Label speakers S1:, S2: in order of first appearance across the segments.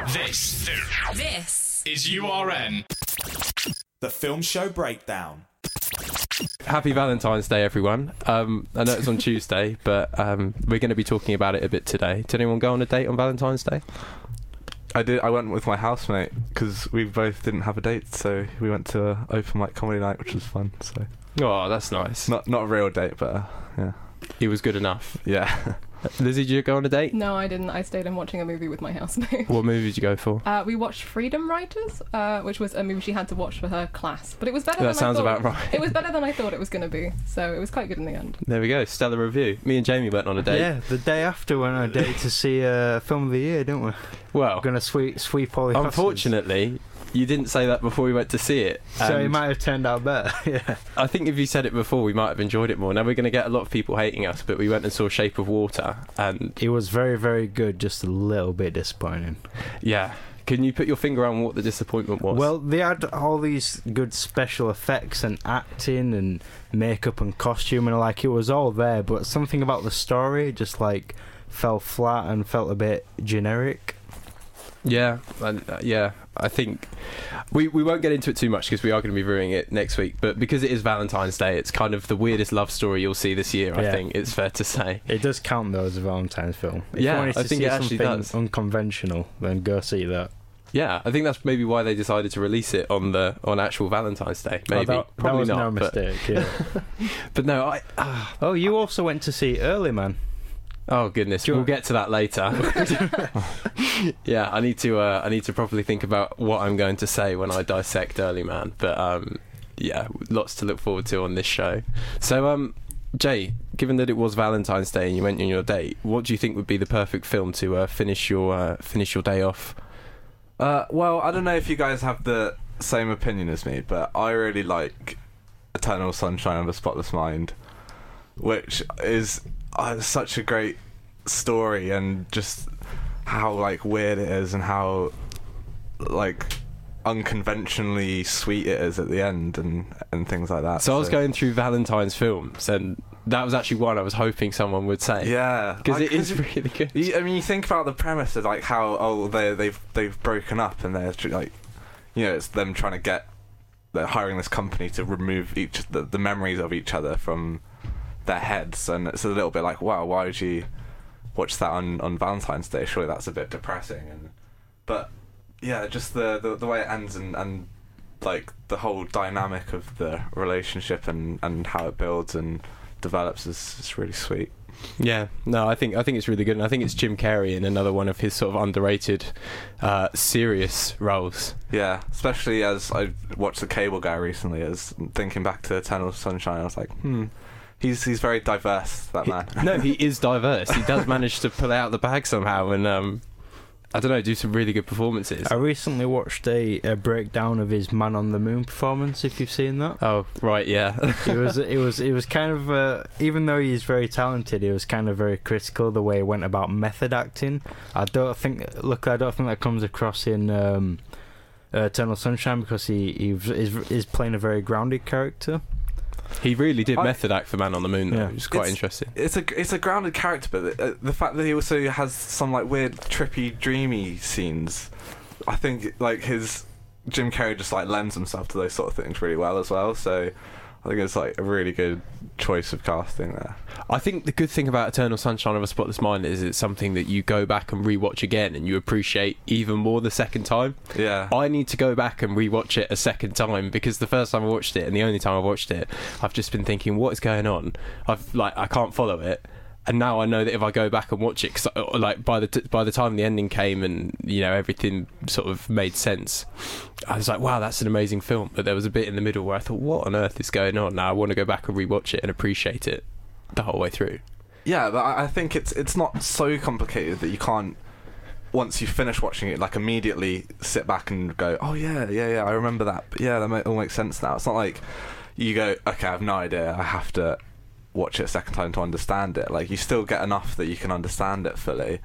S1: This is URN.
S2: The Film Show Breakdown.
S3: Happy Valentine's Day, everyone. I know it's on Tuesday, but we're going to be talking about it a bit today. Did anyone go on a date on Valentine's Day?
S4: I did. I went with my housemate because we both didn't have a date, so we went to an open mic comedy night, which was fun. So
S3: Oh, that's nice.
S4: not a real date, but yeah.
S3: He was good enough.
S4: Yeah.
S3: Lizzie, did you go on a date?
S5: No, I didn't. I stayed in watching a movie with my housemate.
S3: What movie did you go for?
S5: We watched Freedom Writers, which was a movie she had to watch for her class. But it was better than
S3: That sounds
S5: I thought.
S3: about right.
S5: It was better than I thought it was going to be. So it was quite good in the end.
S3: There we go. Stellar review. Me and Jamie went on a date.
S6: Yeah, the day after went on a date to see Film of the Year, didn't we?
S3: Well,
S6: We're going to sweep all the Oscars.
S3: unfortunately, you didn't say that before we went to see it.
S6: So it
S3: and
S6: might have turned out better. Yeah.
S3: I think if you said it before, we might have enjoyed it more. Now we're going to get a lot of people hating us, but we went and saw Shape of Water, and
S6: It was very, very good, just a little bit disappointing.
S3: yeah. Can you put your finger on what the disappointment was?
S6: Well, they had all these good special effects and acting and makeup and costume, and like it was all there, but something about the story just like fell flat and felt a bit generic.
S3: yeah, I think we won't get into it too much because we are going to be reviewing it next week. But because it is Valentine's Day, it's kind of the weirdest love story you'll see this year. I
S6: Yeah.
S3: think it's fair to say.
S6: It does count though as a Valentine's film. If
S3: Yeah,
S6: you wanted
S3: I
S6: to
S3: think
S6: see
S3: it actually
S6: something
S3: does.
S6: unconventional, then go see that.
S3: Yeah, I think that's maybe why they decided to release it on actual Valentine's Day. Maybe,
S6: that
S3: probably
S6: was
S3: not.
S6: no
S3: but,
S6: mistake. Yeah.
S3: but no,
S6: Oh, you also went to see Early Man.
S3: oh goodness,
S6: Do you
S3: we'll
S6: want-
S3: get to that later. Yeah, I need to properly think about what I'm going to say when I dissect Early Man. But yeah, lots to look forward to on this show. So Jay, given that it was Valentine's Day and you went on your date, what do you think would be the perfect film to finish your day off?
S4: Well, I don't know if you guys have the same opinion as me, but I really like Eternal Sunshine of the Spotless Mind, which is such a great story, and just how like weird it is and how like unconventionally sweet it is at the end and things like that.
S3: So I was going through Valentine's films, and that was actually one I was hoping someone would say.
S4: Yeah,
S3: Because it is really good.
S4: I mean, you think about the premise of like how they've broken up, and they're like, you know, it's them trying to they're hiring this company to remove the memories of each other from their heads, and it's a little bit like, wow, why would you watch that on Valentine's Day? Surely that's a bit depressing. But yeah, just the way it ends and like the whole dynamic of the relationship and how it builds and develops is really sweet.
S3: Yeah, no, I think it's really good, and I think it's Jim Carrey in another one of his sort of underrated, serious roles.
S4: Yeah, especially as I watched The Cable Guy recently, as thinking back to Eternal Sunshine, I was like, he's very diverse, that man.
S3: No, he is diverse. He does manage to pull out the bag somehow, and I don't know, do some really good performances.
S6: I recently watched a breakdown of his Man on the Moon performance. If you've seen that,
S3: Oh, right, yeah.
S6: it was kind of even though he's very talented, it was kind of very critical the way he went about method acting. I don't think that comes across in Eternal Sunshine, because he's playing a very grounded character.
S3: He really did method act for Man on the Moon, though.
S6: Yeah.
S3: It was quite interesting.
S4: It's a grounded character, but the fact that he also has some like weird, trippy, dreamy scenes, I think like Jim Carrey just like lends himself to those sort of things really well as well. So I think it's like a really good choice of casting there.
S3: I think the good thing about Eternal Sunshine of a Spotless Mind is it's something that you go back and rewatch again, and you appreciate even more the second time.
S4: Yeah.
S3: I need to go back and rewatch it a second time, because the first time I watched it and the only time I watched it, I've just been thinking, what is going on? I can't follow it. And now I know that if I go back and watch it, because like by the time the ending came and you know everything sort of made sense, I was like, wow, that's an amazing film. But there was a bit in the middle where I thought, what on earth is going on? Now I want to go back and rewatch it and appreciate it the whole way through.
S4: Yeah, but I think it's not so complicated that you can't, once you finish watching it, like immediately sit back and go, oh yeah, I remember that. But yeah, that all makes sense now. It's not like you go, okay, I have no idea, I have to watch it a second time to understand it. Like, you still get enough that you can understand it fully.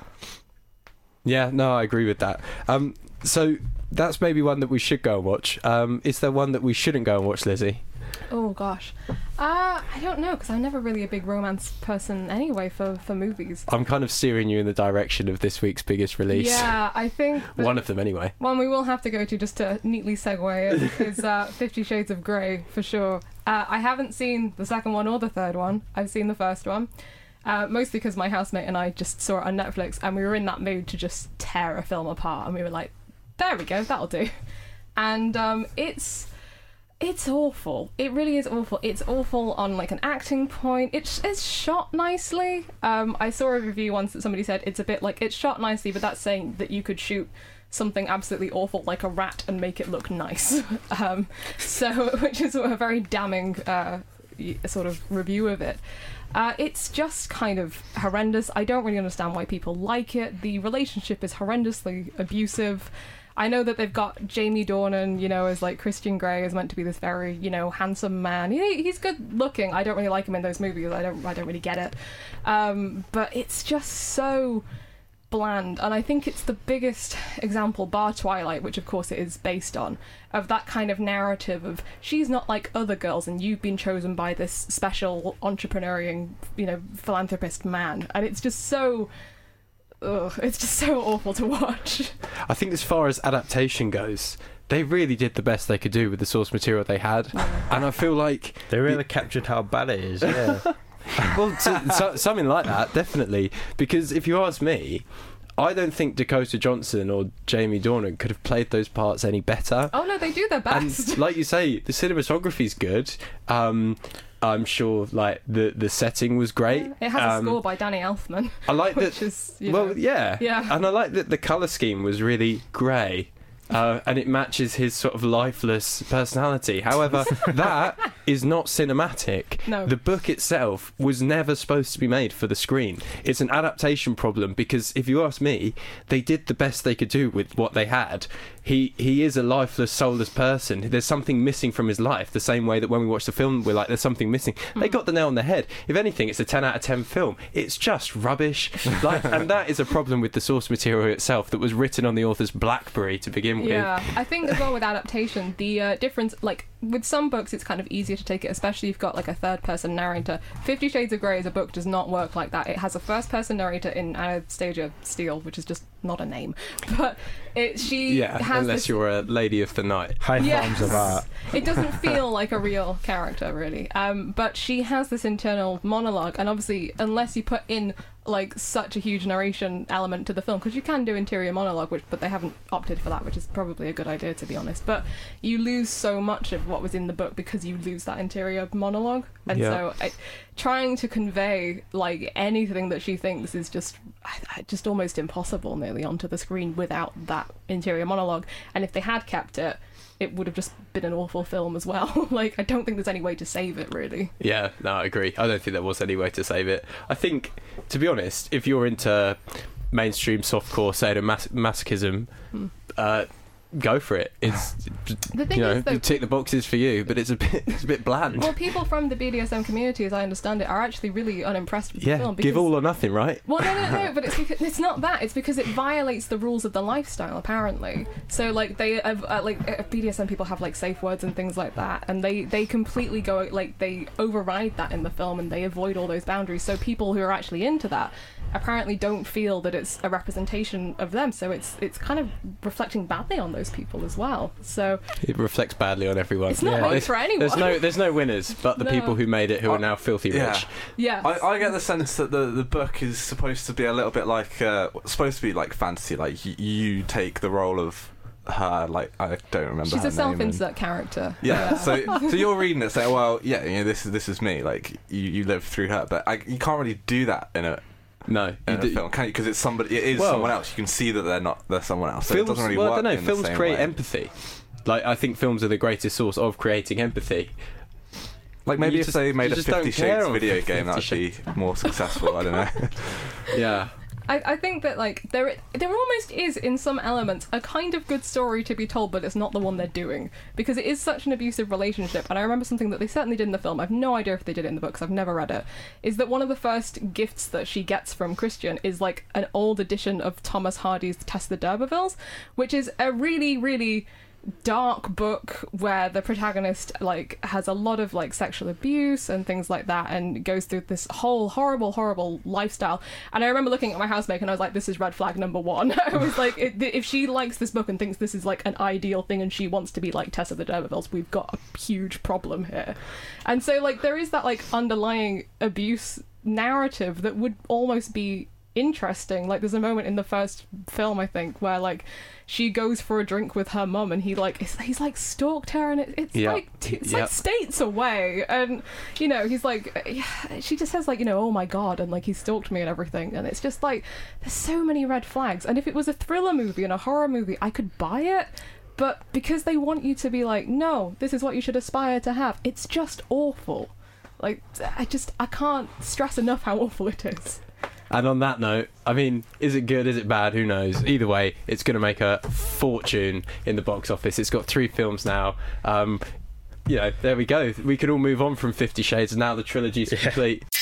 S3: Yeah, no, I agree with that. So that's maybe one that we should go and watch. Is there one that we shouldn't go and watch, Lizzie?
S5: Oh gosh, I don't know, because I'm never really a big romance person anyway for movies.
S3: I'm kind of steering you in the direction of this week's biggest release.
S5: Yeah, I think that
S3: One of them, anyway.
S5: one we will have to go to, just to neatly segue it, is 50 Shades of Grey, for sure. I haven't seen the second one or the third one. I've seen the first one. Mostly because my housemate and I just saw it on Netflix, and we were in that mood to just tear a film apart, and we were like, there we go, that'll do. And it's awful. It really is awful. It's awful on like an acting point. It's shot nicely. I saw a review once that somebody said it's a bit like, it's shot nicely, but that's saying that you could shoot something absolutely awful like a rat and make it look nice. Which is a very damning sort of review of it. It's just kind of horrendous. I don't really understand why people like it. The relationship is horrendously abusive. I know that they've got Jamie Dornan, as like Christian Grey, is meant to be this very, handsome man. He's good looking. I don't really like him in those movies. I don't really get it. But it's just so bland, and I think it's the biggest example, bar Twilight, which of course it is based on, of that kind of narrative of she's not like other girls and you've been chosen by this special entrepreneurial, philanthropist man, and it's just so it's just so awful to watch.
S3: I think as far as adaptation goes, they really did the best they could do with the source material they had, and I feel like
S6: They really captured how bad it is, yeah.
S3: well, something like that, definitely. Because if you ask me, I don't think Dakota Johnson or Jamie Dornan could have played those parts any better.
S5: Oh no, they do their best.
S3: And like you say, the cinematography's good. I'm sure, like the setting was great.
S5: It has a score by Danny Elfman.
S3: I like
S5: which
S3: that.
S5: Is,
S3: well, yeah,
S5: yeah,
S3: and I like that the color scheme was really grey. And it matches his sort of lifeless personality. However, that is not cinematic.
S5: No.
S3: The book itself was never supposed to be made for the screen. It's an adaptation problem because, if you ask me, they did the best they could do with what they had. He is a lifeless, soulless person. There's something missing from his life, the same way that when we watch the film, we're like, there's something missing. They got the nail on the head. If anything, it's a 10 out of 10 film. It's just rubbish. And that is a problem with the source material itself that was written on the author's BlackBerry to begin with.
S5: Yeah, I think as well with adaptation, the difference, like with some books, it's kind of easier to take it, especially if you've got like a third-person narrator. 50 Shades of Grey as a book does not work like that. It has a first-person narrator in Anastasia Steele, which is just not a name, but she has
S3: unless
S5: this,
S3: you're a lady of the night.
S6: High forms of art.
S5: It doesn't feel like a real character, really. But she has this internal monologue, and obviously, unless you put in like such a huge narration element to the film, because you can do interior monologue, but they haven't opted for that, which is probably a good idea, to be honest. But you lose so much of what was in the book because you lose that interior monologue, and so trying to convey like anything that she thinks is just almost impossible nearly onto the screen without that interior monologue. And if they had kept it, it would have just been an awful film as well. Like, I don't think there's any way to save it, really.
S3: Yeah, no, I agree. I don't think there was any way to save it. I think, to be honest, if you're into mainstream softcore sadomasochism, go for it. It's
S5: The thing is, though,
S3: tick the boxes for you, but it's a bit bland.
S5: well, people from the BDSM community, as I understand it, are actually really unimpressed with the film.
S3: Give all or nothing, right?
S5: Well, no, but it's because it's not that. It's because it violates the rules of the lifestyle, apparently. So, like, they have, BDSM people have, like, safe words and things like that, and they completely go, like, they override that in the film, and they avoid all those boundaries. So people who are actually into that apparently don't feel that it's a representation of them, so it's kind of reflecting badly on those people as well. So
S3: it reflects badly on everyone.
S5: It's not made for anyone.
S3: There's no winners, but the people who made it, who are now filthy rich.
S5: Yeah.
S4: I get the sense that the book is supposed to be a little bit like supposed to be like fantasy. Like you take the role of her, like I don't remember.
S5: She's
S4: her
S5: a
S4: name
S5: self-insert character.
S4: Yeah. So you're reading it, saying, well, yeah, this is me. Like you live through her, but you can't really do that in a film, can you? Because it's somebody. It is someone else. You can see that they're someone else. So
S3: Films,
S4: it doesn't really work.
S3: I don't know.
S4: In
S3: Films
S4: the same
S3: create
S4: way.
S3: empathy. Like, I think films are the greatest source of creating empathy.
S4: Like maybe if they made a 50 Shades video game, that'd be more successful. I don't know.
S3: Yeah.
S5: I think that, like, there almost is, in some elements, a kind of good story to be told, but it's not the one they're doing, because it is such an abusive relationship. And I remember something that they certainly did in the film, I've no idea if they did it in the books, I've never read it, is that one of the first gifts that she gets from Christian is, like, an old edition of Thomas Hardy's Test the D'Urbervilles, which is a really, really dark book where the protagonist like has a lot of like sexual abuse and things like that, and goes through this whole horrible lifestyle. And I remember looking at my housemate and I was like, this is red flag number one. I was like, if she likes this book and thinks this is like an ideal thing and she wants to be like Tessa the D'Urbervilles, we've got a huge problem here. And so like there is that like underlying abuse narrative that would almost be interesting. Like there's a moment in the first film, I think, where like she goes for a drink with her mum and he's like stalked her, and it's like states away, and you know he's like, she just says like, you know, oh my god, and like he stalked me and everything, and it's just like there's so many red flags. And if it was a thriller movie and a horror movie, I could buy it, but because they want you to be like, no, this is what you should aspire to have, it's just awful. Like I can't stress enough how awful it is.
S3: And on that note, I mean, is it good? Is it bad? Who knows? Either way, it's going to make a fortune in the box office. It's got 3 films now. You know, there we go. We could all move on from 50 Shades, and now the trilogy's complete.